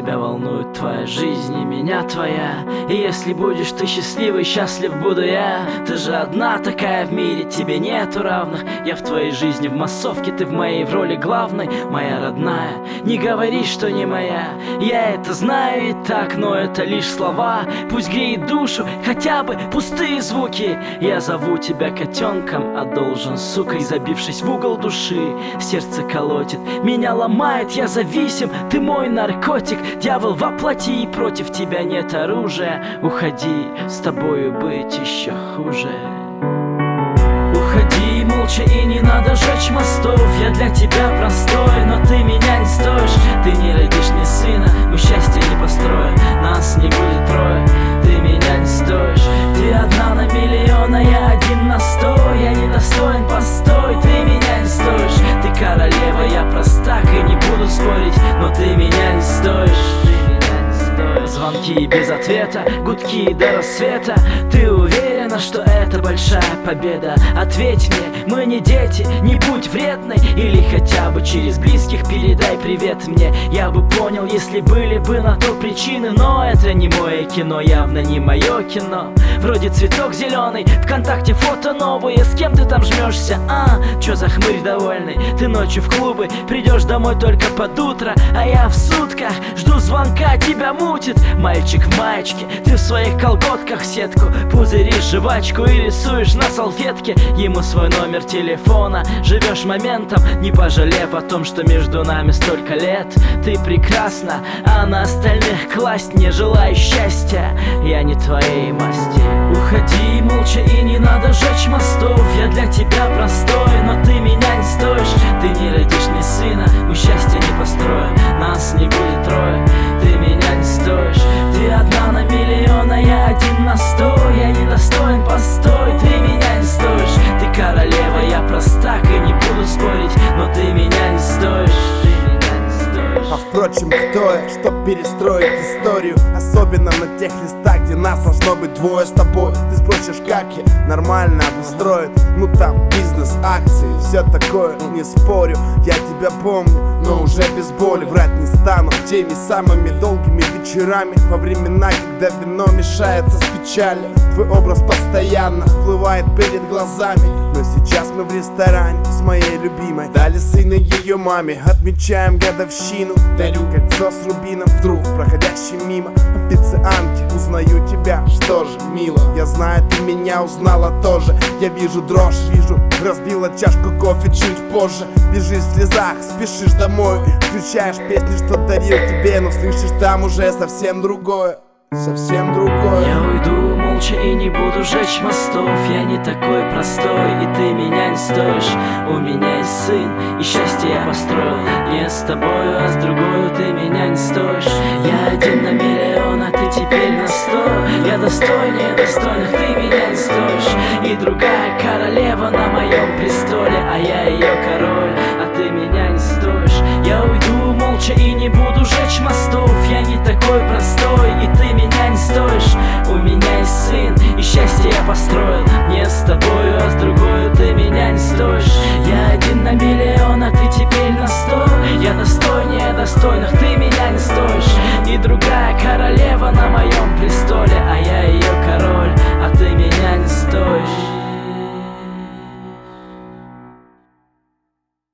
тебя волнует твоя жизнь и меня твоя. И если будешь ты счастливый, счастлив буду я. Ты же одна такая в мире, тебе нету равных. Я в твоей жизни в массовке, ты в моей в роли главной. Моя родная, не говори, что не моя. Я это знаю и так, но это лишь слова. Пусть греет душу хотя бы пустые звуки. Я зову тебя котенком, а должен сукой. Забившись в угол души, сердце колотит, меня ломает, я зависим, ты мой наркотик. Дьявол воплоти, и против тебя нет оружия. Уходи, с тобою быть еще хуже. Уходи молча, и не надо жечь мостов. Я для тебя простой, но ты меня не стоишь. Ты не родишь мне сына, мы счастье не построим. Нас не будет трое, ты меня не стоишь. Ты одна на миллион, а я один на 100. Я недостоин, постой, ты меня не стоишь. Ты королева, я простак и не буду спорить, но ты меня не стоишь. Звонки без ответа, гудки до рассвета. Ты уверена, что это большая победа? Ответь мне, мы не дети, не будь вредной. Или хотя бы через близких передай привет мне. Я бы понял, если были бы на то причины. Но это не мое кино, явно не мое кино. Вроде цветок зеленый, ВКонтакте фото новые. С кем ты там жмешься, чё за хмырь довольный? Ты ночью в клубы, придешь домой только под утро. А я в сутках жду звонка, тебя мутит. Мальчик в маечке, ты в своих колготках сетку пузыришь жвачку и рисуешь на салфетке ему свой номер телефона. Живешь моментом, не пожалев о том, что между нами столько лет. Ты прекрасна, а на остальных класть не желаю счастья. Я не твоей масти. Уходи молча, и не надо жечь мостов. Я для тебя простой, но ты меня не стоишь. Ты не родишь мне сына, мы счастье не построим. Нас не будет трое, ты меня не стоишь. Ты одна на миллион, а я один на 100. Я недостоин, постой, ты меня не стоишь. Ты королева, я простак и не буду спорить, но ты меня не стоишь. А впрочем, кто я, чтоб перестроить историю? Особенно на тех листах, где нас должно быть двое с тобой. Ты спросишь, как я нормально обустроен? Ну там бизнес, акции, все такое, не спорю. Я тебя помню, но уже без боли. Врать не стану теми самыми долгими вечерами, во времена, когда вино мешается с печалью. Твой образ постоянно всплывает перед глазами. Но сейчас мы в ресторане с моей любимой. Дали сына ее маме, отмечаем годовщину. Дарю кольцо с рубином, вдруг проходящий мимо официантки. Узнаю тебя, что же, мило, я знаю, ты меня узнала тоже. Я вижу дрожь, вижу, разбила чашку кофе чуть позже. Бежишь в слезах, спешишь домой, включаешь песни, что дарил тебе, но слышишь там уже совсем другое. Совсем другое. Я уйду молча и не буду жечь мостов. Я не такой простой, и ты меня не стоишь. У меня есть сын, и счастье я построю не с тобою, а с другой. Ты меня не стоишь. Я один на миллион, а ты теперь на 100. Я достойнее достойных, ты меня не стоишь. И другая королева на моем престоле, а я ее король, а ты меня не стоишь. Я уйду молча и не буду жечь мостов. Я не такой простой, и ты меня не стоишь. У меня есть сын, и счастье я построил не с тобою, а с другой. Ты меня не стоишь. Я один на миллион, а ты теперь на 100. Я достойнее достойных, ты меня не стоишь. И другая королева на моем престоле, а я